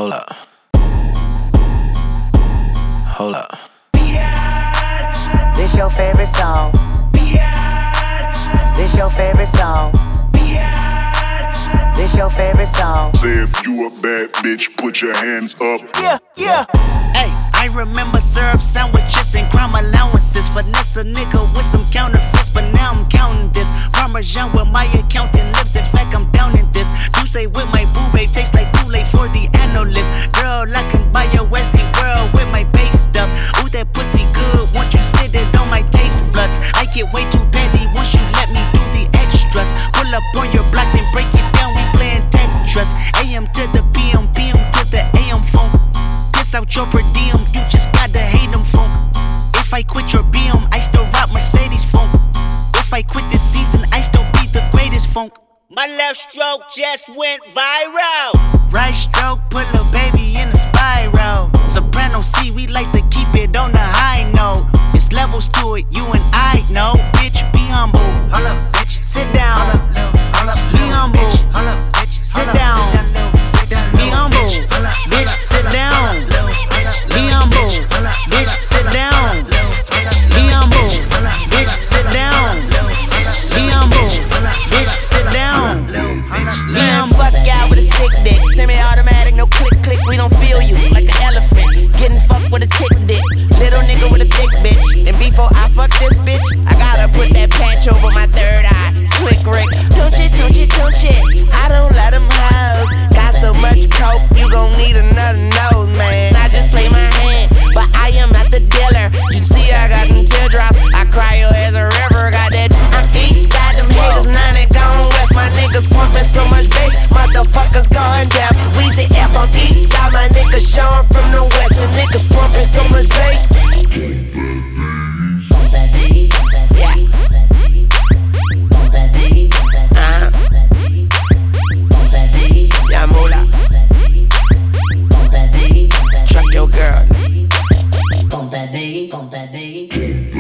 Hold up. Hold up. This your favorite song. This your favorite song. This your favorite song. Say if you a bad bitch, put your hands up. Yeah. Hey, I remember syrup sandwiches and crime allowances. Finesse a nigga with some counterfeits, but now I'm counting this. Parmesan with my accountant lips. In fact, I'm down in this. You say with my boo babe tastes like Kool-Aid for the analyst. Girl, I can buy your Westie world with my base stuff. Ooh, that pussy good. Once you sit it on my taste buds, I get way too petty once you let me do the extras. Pull up on your block, then break it down. We playing Tetris. AM to the PM, PM to the AM phone. Piss out your per diem, you just gotta hate them phone. If I quit your BM, I still rock Mercedes phone. If I quit this season, I still be the greatest funk. My left stroke just went viral. Right stroke put a baby in a spiral. Soprano C, we like to keep it on the high note. It's levels to it, you and I know. Bitch, be humble. Hold up, bitch. Sit down. Be humble. Sit down. Be humble. Bitch, sit down. Be humble. Bitch, sit down. Be humble. Bitch, sit down. Be humble. Bitch, sit down. Man, fuck out with a sick dick. Semi-automatic, no click click. We don't feel you like an elephant. Getting fucked with a tick dick. Little nigga with a thick bitch. And before I fuck this bitch, I gotta put that patch over my third eye. Slick Rick. Tunch it. I don't let them hoes. Got so much coke, you gon' need another nose, man. I just play my hand, but I am not the dealer. You see, I got them teardrops. I cry your as a river. Got that. I'm east side, them haters. Now they gone west. My niggas pumping so much bass. Motherfuckers going down. Weezy F on east side. My niggas showing from the west. And niggas pumping so much bass. Yeah. Yeah, Moolah. Truck your girl. Pump that bass.